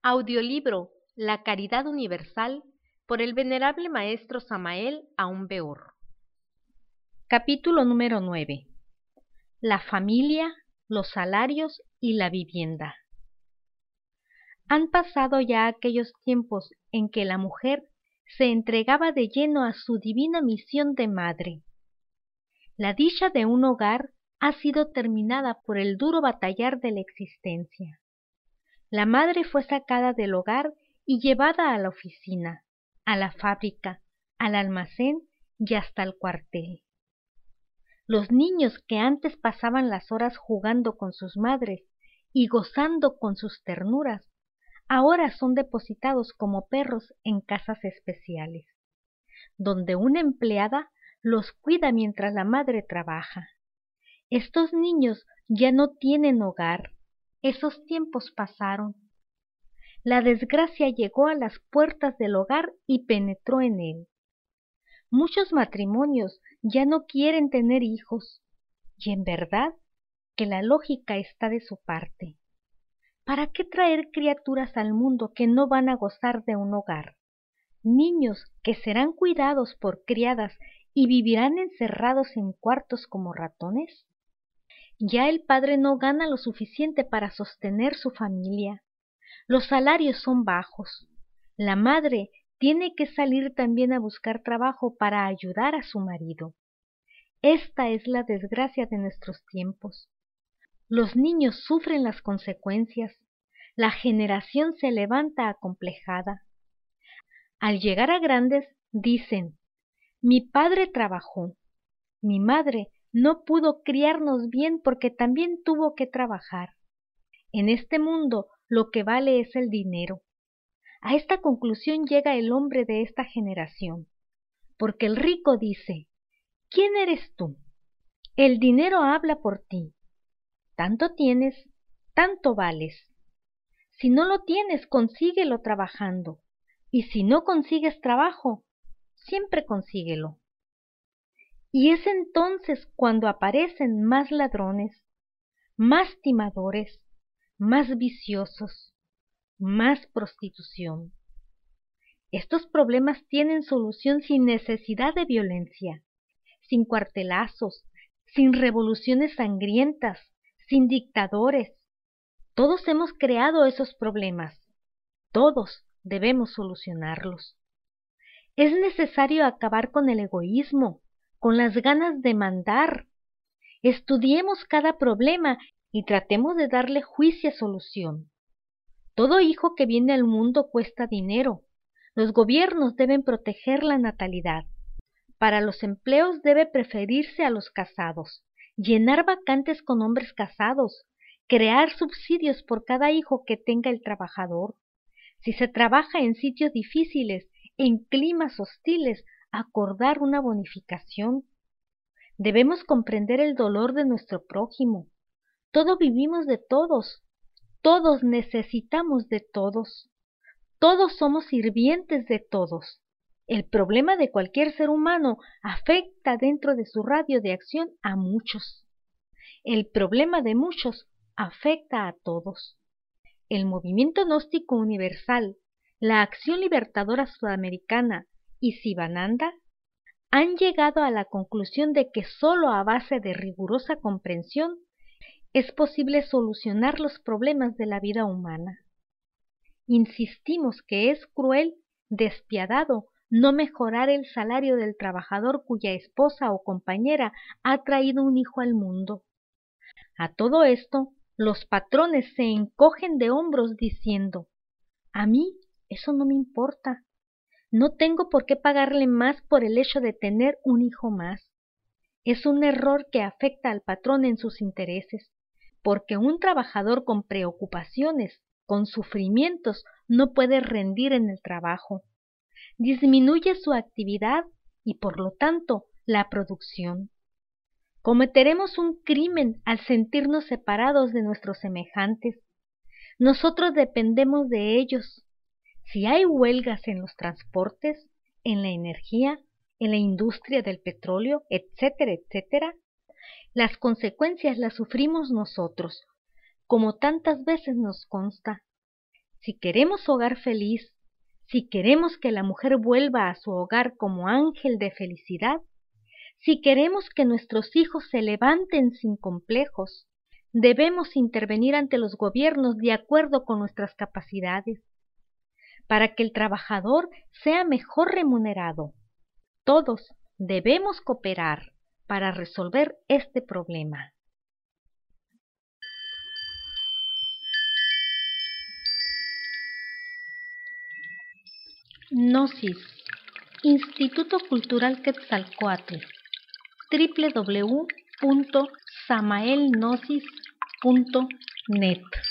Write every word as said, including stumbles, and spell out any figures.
Audiolibro La Caridad Universal por el Venerable Maestro Samael Aun Weor. Capítulo número nueve. La familia, los salarios y la vivienda. Han pasado ya aquellos tiempos en que la mujer se entregaba de lleno a su divina misión de madre. La dicha de un hogar ha sido terminada por el duro batallar de la existencia. La madre fue sacada del hogar y llevada a la oficina, a la fábrica, al almacén y hasta el cuartel. Los niños que antes pasaban las horas jugando con sus madres y gozando con sus ternuras, ahora son depositados como perros en casas especiales, donde una empleada los cuida mientras la madre trabaja. Estos niños ya no tienen hogar. Esos tiempos pasaron. La desgracia llegó a las puertas del hogar y penetró en él. Muchos matrimonios ya no quieren tener hijos, y en verdad que la lógica está de su parte. ¿Para qué traer criaturas al mundo que no van a gozar de un hogar? Niños que serán cuidados por criadas y vivirán encerrados en cuartos como ratones. Ya el padre no gana lo suficiente para sostener su familia. Los salarios son bajos. La madre tiene que salir también a buscar trabajo para ayudar a su marido. Esta es la desgracia de nuestros tiempos. Los niños sufren las consecuencias. La generación se levanta acomplejada. Al llegar a grandes, dicen: mi padre trabajó, mi madre no pudo criarnos bien porque también tuvo que trabajar. En este mundo lo que vale es el dinero. A esta conclusión llega el hombre de esta generación, porque el rico dice: ¿quién eres tú? El dinero habla por ti. Tanto tienes, tanto vales. Si no lo tienes, consíguelo trabajando, y si no consigues trabajo, siempre consíguelo. Y es entonces cuando aparecen más ladrones, más timadores, más viciosos, más prostitución. Estos problemas tienen solución sin necesidad de violencia, sin cuartelazos, sin revoluciones sangrientas, sin dictadores. Todos hemos creado esos problemas. Todos debemos solucionarlos. Es necesario acabar con el egoísmo, con las ganas de mandar. Estudiemos cada problema y tratemos de darle juicio y solución. Todo hijo que viene al mundo cuesta dinero. Los gobiernos deben proteger la natalidad. Para los empleos debe preferirse a los casados, llenar vacantes con hombres casados, crear subsidios por cada hijo que tenga el trabajador. Si se trabaja en sitios difíciles, en climas hostiles, acordar una bonificación. Debemos comprender el dolor de nuestro prójimo. Todos vivimos de todos. Todos necesitamos de todos. Todos somos sirvientes de todos. El problema de cualquier ser humano afecta dentro de su radio de acción a muchos. El problema de muchos afecta a todos. El movimiento gnóstico universal, la acción libertadora sudamericana y Sivananda han llegado a la conclusión de que sólo a base de rigurosa comprensión es posible solucionar los problemas de la vida humana. Insistimos que es cruel, despiadado, no mejorar el salario del trabajador cuya esposa o compañera ha traído un hijo al mundo. A todo esto, los patrones se encogen de hombros diciendo: a mí eso no me importa. No tengo por qué pagarle más por el hecho de tener un hijo más. Es un error que afecta al patrón en sus intereses, porque un trabajador con preocupaciones, con sufrimientos, no puede rendir en el trabajo. Disminuye su actividad y, por lo tanto, la producción. Cometeremos un crimen al sentirnos separados de nuestros semejantes. Nosotros dependemos de ellos. Si hay huelgas en los transportes, en la energía, en la industria del petróleo, etcétera, etcétera, las consecuencias las sufrimos nosotros, como tantas veces nos consta. Si queremos hogar feliz, si queremos que la mujer vuelva a su hogar como ángel de felicidad, si queremos que nuestros hijos se levanten sin complejos, debemos intervenir ante los gobiernos de acuerdo con nuestras capacidades, para que el trabajador sea mejor remunerado. Todos debemos cooperar para resolver este problema. Gnosis, Instituto Cultural Quetzalcóatl, doble u doble u doble u punto samael gnosis punto net.